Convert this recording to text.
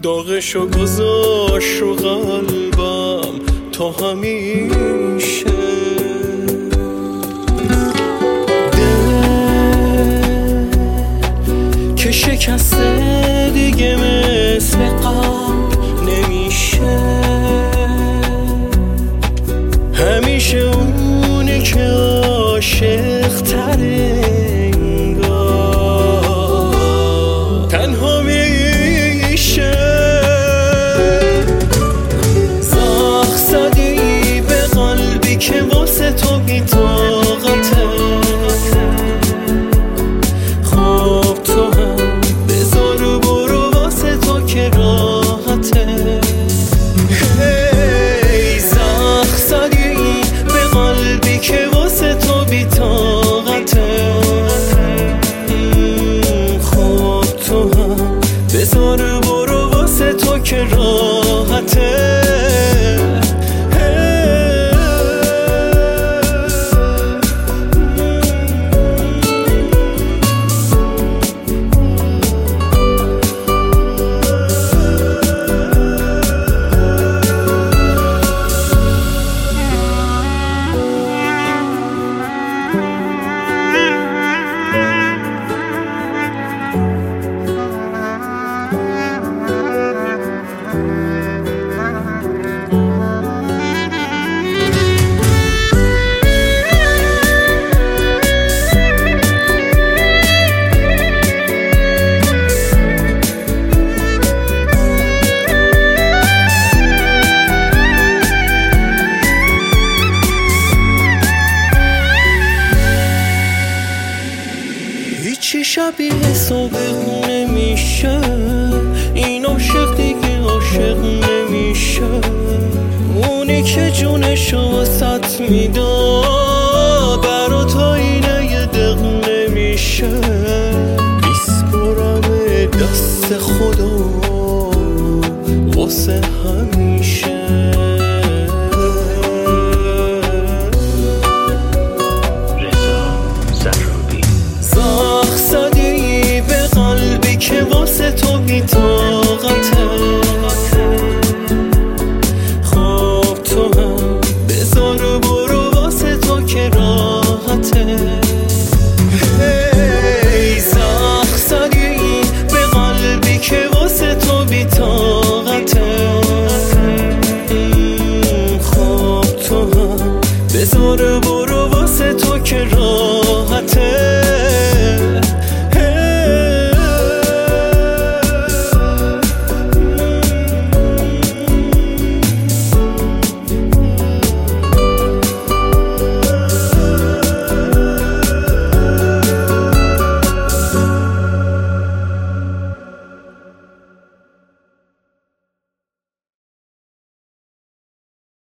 داغشو گذاشت رو قلبم تا همیشه. دل که شکسته دیگه مثل قبل نمیشه، همیشه اونی که عاشق تره انگار تنها میشه. زخم زدی به قلبی که واسه تو بی‌طاقته، خب تو هم بذار برو واسه تو که راحته. هی زخم زدی به قلبی که واسه تو بی‌طاقته، خب تو هم بذار برو واسه تو که راحته. هیچی شبیه صبح نمیشه، این عاشق دیگه عاشق نمیشه. اونی که جونشو واسط میداد